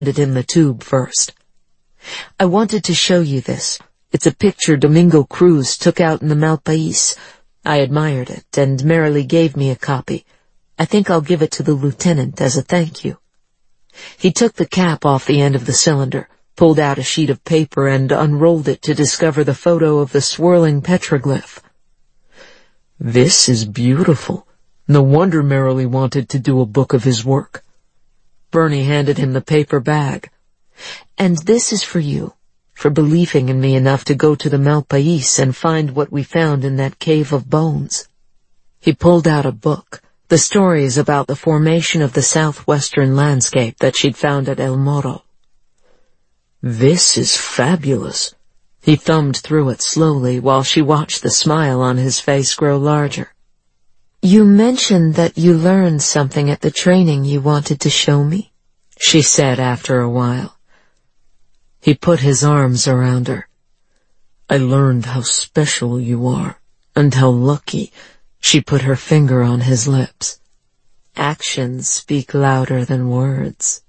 handed him the tube first. "I wanted to show you this. It's a picture Domingo Cruz took out in the Malpais. I admired it, and Marilee gave me a copy. I think I'll give it to the lieutenant as a thank you." He took the cap off the end of the cylinder, pulled out a sheet of paper, and unrolled it to discover the photo of the swirling petroglyph. "This is beautiful. No wonder Marilee wanted to do a book of his work." Bernie handed him the paper bag. "And this is for you, for believing in me enough to go to the Malpais and find what we found in that cave of bones." He pulled out a book, the stories about the formation of the southwestern landscape that she'd found at El Morro. "This is fabulous." He thumbed through it slowly while she watched the smile on his face grow larger. "You mentioned that you learned something at the training you wanted to show me," she said after a while. He put his arms around her. "I learned how special you are, and how lucky." She put her finger on his lips. "Actions speak louder than words."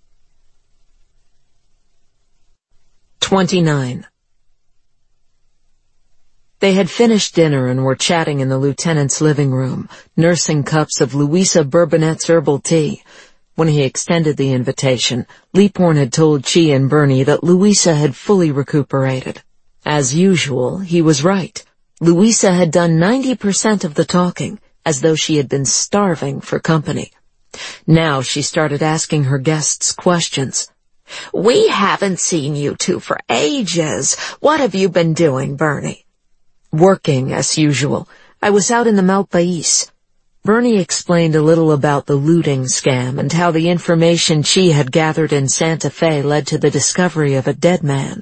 29. They had finished dinner and were chatting in the lieutenant's living room, nursing cups of Louisa Bourbonnet's herbal tea. When he extended the invitation, Leaphorn had told Chi and Bernie that Louisa had fully recuperated. As usual, he was right. Louisa had done 90% of the talking, as though she had been starving for company. Now she started asking her guests questions. "We haven't seen you two for ages. What have you been doing, Bernie?" "Working, as usual. I was out in the Malpais." Bernie explained a little about the looting scam and how the information she had gathered in Santa Fe led to the discovery of a dead man.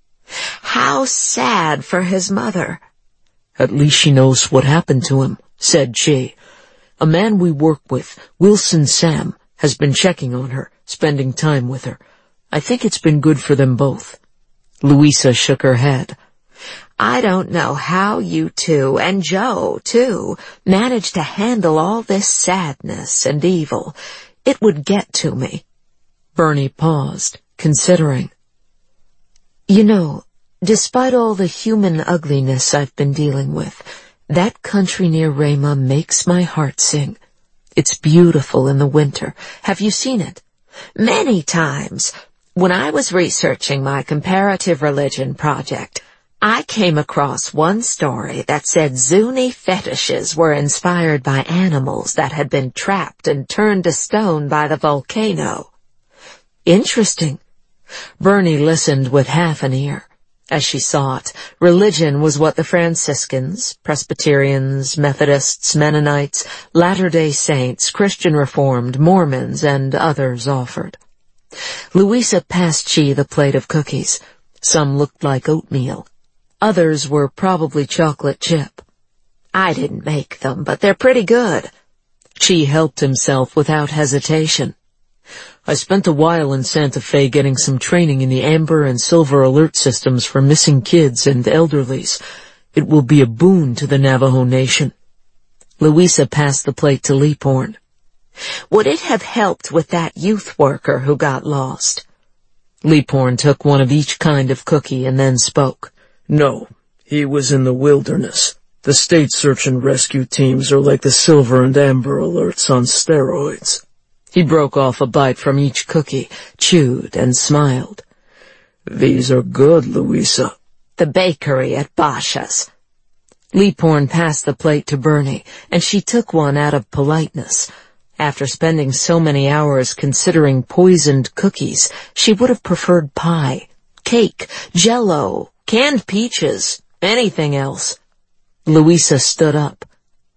"How sad for his mother." "At least she knows what happened to him," said Chi. "A man we work with, Wilson Sam, has been checking on her, spending time with her. I think it's been good for them both." Louisa shook her head. "I don't know how you two, and Joe, too, managed to handle all this sadness and evil. It would get to me." Bernie paused, considering. "You know, despite all the human ugliness I've been dealing with, that country near Rama makes my heart sing. It's beautiful in the winter. Have you seen it?" "Many times. When I was researching my comparative religion project, I came across one story that said Zuni fetishes were inspired by animals that had been trapped and turned to stone by the volcano." "Interesting." Bernie listened with half an ear. As she saw it, religion was what the Franciscans, Presbyterians, Methodists, Mennonites, Latter-day Saints, Christian Reformed, Mormons, and others offered. Louisa passed Chi the plate of cookies. Some looked like oatmeal. Others were probably chocolate chip. "I didn't make them, but they're pretty good." Chi helped himself without hesitation. "I spent a while in Santa Fe getting some training in the Amber and Silver alert systems for missing kids and elderlies. It will be a boon to the Navajo Nation." Louisa passed the plate to Leaphorn. "Would it have helped with that youth worker who got lost?" Leaphorn took one of each kind of cookie and then spoke. "No, he was in the wilderness. The state search and rescue teams are like the Silver and Amber alerts on steroids." He broke off a bite from each cookie, chewed, and smiled. "These are good, Louisa." "The bakery at Basha's." Leaphorn passed the plate to Bernie, and she took one out of politeness. After spending so many hours considering poisoned cookies, she would have preferred pie, cake, Jell-O, canned peaches, anything else. Louisa stood up.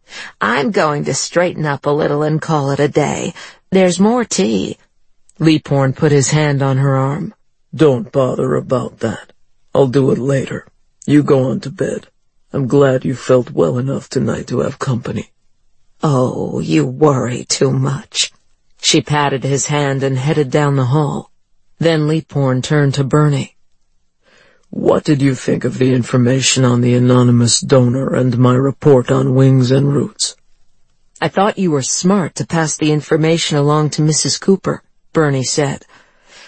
"I'm going to straighten up a little and call it a day. There's more tea." Leaphorn put his hand on her arm. "Don't bother about that. I'll do it later. You go on to bed. I'm glad you felt well enough tonight to have company." "Oh, you worry too much." She patted his hand and headed down the hall. Then Leaphorn turned to Bernie. "What did you think of the information on the anonymous donor and my report on wings and roots?" "I thought you were smart to pass the information along to Mrs. Cooper," Bernie said.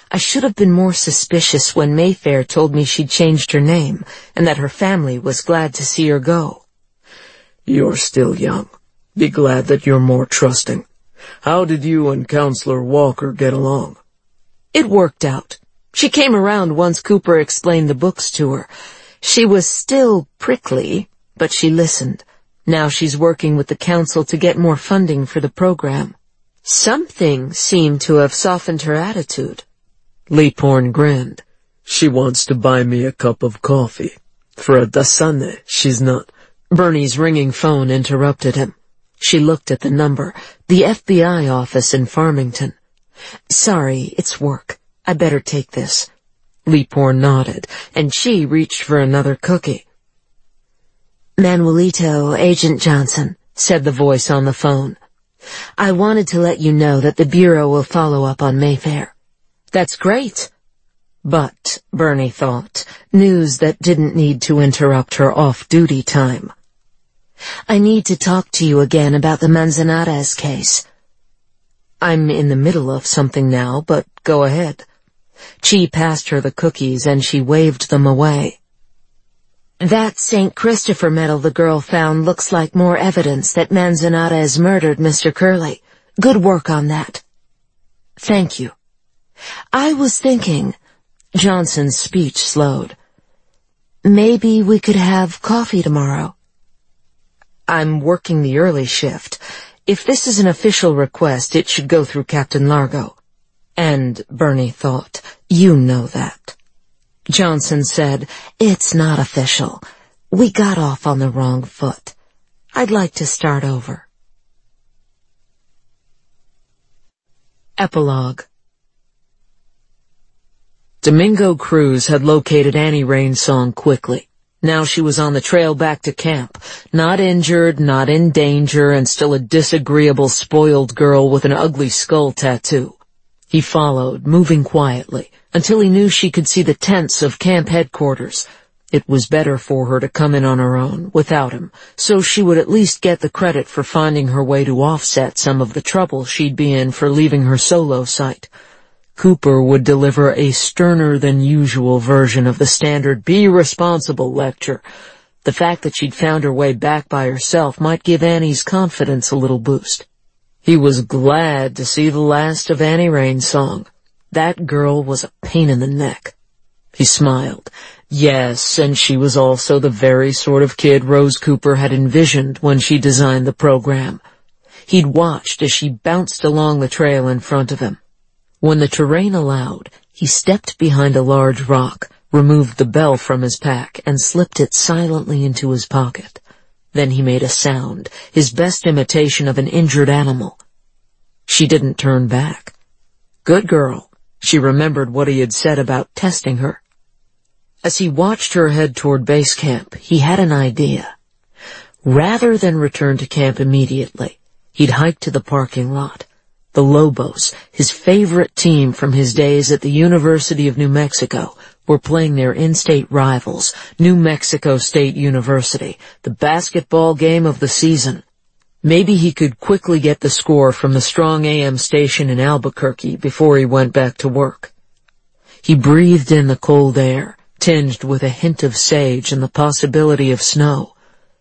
I should have been more suspicious when Mayfair told me she'd changed her name and that her family was glad to see her go. You're still young. Be glad that you're more trusting. How did you and Counselor Walker get along? It worked out. She came around once Cooper explained the books to her. She was still prickly, but she listened. Now she's working with the council to get more funding for the program. Something seemed to have softened her attitude. Leaphorn grinned. She wants to buy me a cup of coffee. For a dasane, she's not. Bernie's ringing phone interrupted him. She looked at the number, the FBI office in Farmington. Sorry, it's work. I better take this. Leaphorn nodded, and she reached for another cookie. Manuelito, Agent Johnson, said the voice on the phone. I wanted to let you know that the Bureau will follow up on Mayfair. That's great. But, Bernie thought, news that didn't need to interrupt her off-duty time. I need to talk to you again about the Manzanares case. I'm in the middle of something now, but go ahead. Chi passed her the cookies and she waved them away. That St. Christopher medal the girl found looks like more evidence that Manzanares murdered Mr. Curley. Good work on that. Thank you. I was thinking, Johnson's speech slowed. Maybe we could have coffee tomorrow. I'm working the early shift. If this is an official request, it should go through Captain Largo. And, Bernie thought, you know that. Johnson said, it's not official. We got off on the wrong foot. I'd like to start over. Epilogue. Domingo Cruz had located Annie Rainsong quickly. Now she was on the trail back to camp, not injured, not in danger, and still a disagreeable, spoiled girl with an ugly skull tattoo. He followed, moving quietly, until he knew she could see the tents of camp headquarters. It was better for her to come in on her own, without him, so she would at least get the credit for finding her way to offset some of the trouble she'd be in for leaving her solo site. Cooper would deliver a sterner-than-usual version of the standard "be responsible" lecture. The fact that she'd found her way back by herself might give Annie's confidence a little boost. He was glad to see the last of Annie Rainsong. That girl was a pain in the neck. He smiled. Yes, and she was also the very sort of kid Rose Cooper had envisioned when she designed the program. He'd watched as she bounced along the trail in front of him. When the terrain allowed, he stepped behind a large rock, removed the bell from his pack, and slipped it silently into his pocket. Then he made a sound, his best imitation of an injured animal. She didn't turn back. Good girl. She remembered what he had said about testing her. As he watched her head toward base camp, he had an idea. Rather than return to camp immediately, he'd hike to the parking lot. The Lobos, his favorite team from his days at the University of New Mexico, were playing their in-state rivals, New Mexico State University, the basketball game of the season. Maybe he could quickly get the score from the strong AM station in Albuquerque before he went back to work. He breathed in the cold air, tinged with a hint of sage and the possibility of snow.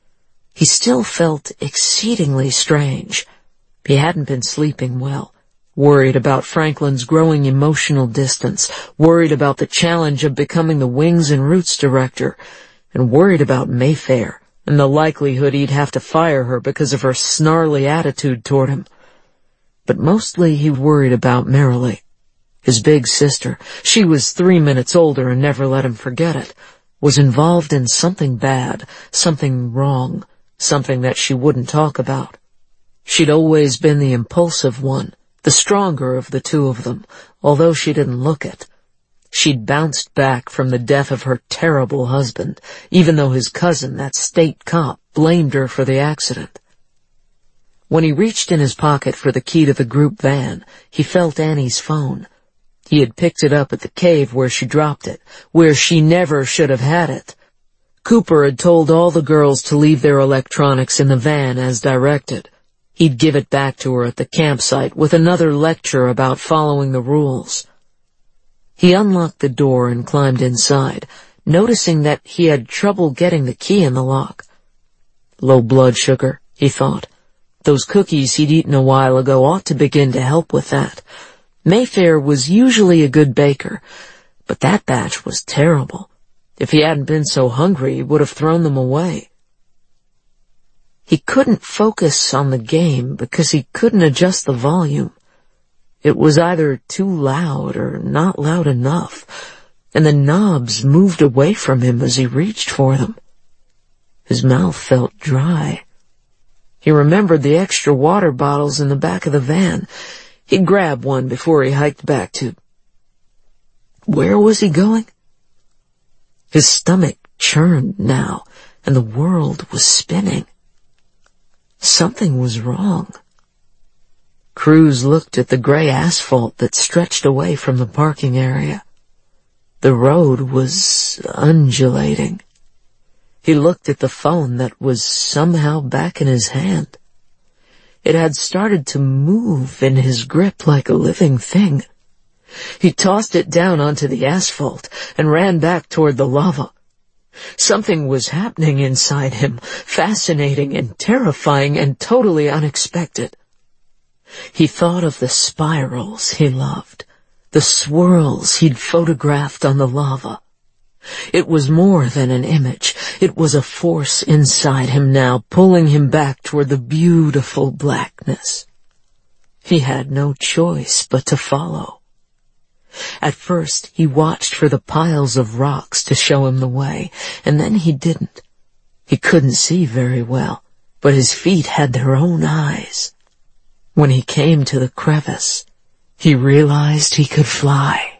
He still felt exceedingly strange. He hadn't been sleeping well, worried about Franklin's growing emotional distance, worried about the challenge of becoming the Wings and Roots director, and worried about Mayfair and the likelihood he'd have to fire her because of her snarly attitude toward him. But mostly he worried about Marilee, his big sister. She was 3 minutes older and never let him forget it, was involved in something bad, something wrong, something that she wouldn't talk about. She'd always been the impulsive one, the stronger of the two of them, although she didn't look it. She'd bounced back from the death of her terrible husband, even though his cousin, that state cop, blamed her for the accident. When he reached in his pocket for the key to the group van, he felt Annie's phone. He had picked it up at the cave where she dropped it, where she never should have had it. Cooper had told all the girls to leave their electronics in the van as directed. He'd give it back to her at the campsite with another lecture about following the rules. He unlocked the door and climbed inside, noticing that he had trouble getting the key in the lock. Low blood sugar, he thought. Those cookies he'd eaten a while ago ought to begin to help with that. Mayfair was usually a good baker, but that batch was terrible. If he hadn't been so hungry, he would have thrown them away. He couldn't focus on the game because he couldn't adjust the volume. It was either too loud or not loud enough, and the knobs moved away from him as he reached for them. His mouth felt dry. He remembered the extra water bottles in the back of the van. He'd grab one before he hiked back to... Where was he going? His stomach churned now, and the world was spinning. Something was wrong. Cruz looked at the gray asphalt that stretched away from the parking area. The road was undulating. He looked at the phone that was somehow back in his hand. It had started to move in his grip like a living thing. He tossed it down onto the asphalt and ran back toward the lava. Something was happening inside him, fascinating and terrifying and totally unexpected. He thought of the spirals he loved, the swirls he'd photographed on the lava. It was more than an image. It was a force inside him now, pulling him back toward the beautiful blackness. He had no choice but to follow. At first, he watched for the piles of rocks to show him the way, and then he didn't. He couldn't see very well, but his feet had their own eyes. When he came to the crevice, he realized he could fly.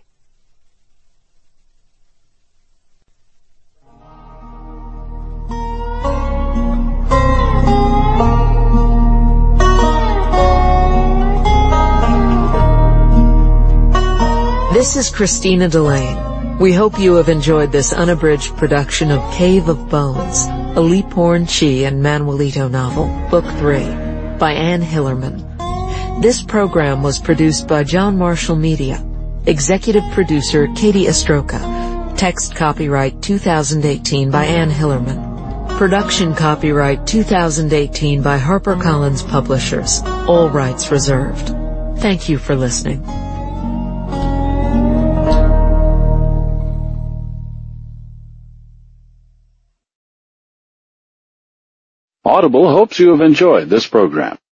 This is Christina Delane. We hope you have enjoyed this unabridged production of Cave of Bones, a Leap Horn Chi and Manuelito novel, Book 3, by Anne Hillerman. This program was produced by John Marshall Media. Executive producer Katie Ostroka. Text copyright 2018 by Anne Hillerman. Production copyright 2018 by HarperCollins Publishers. All rights reserved. Thank you for listening. Audible hopes you have enjoyed this program.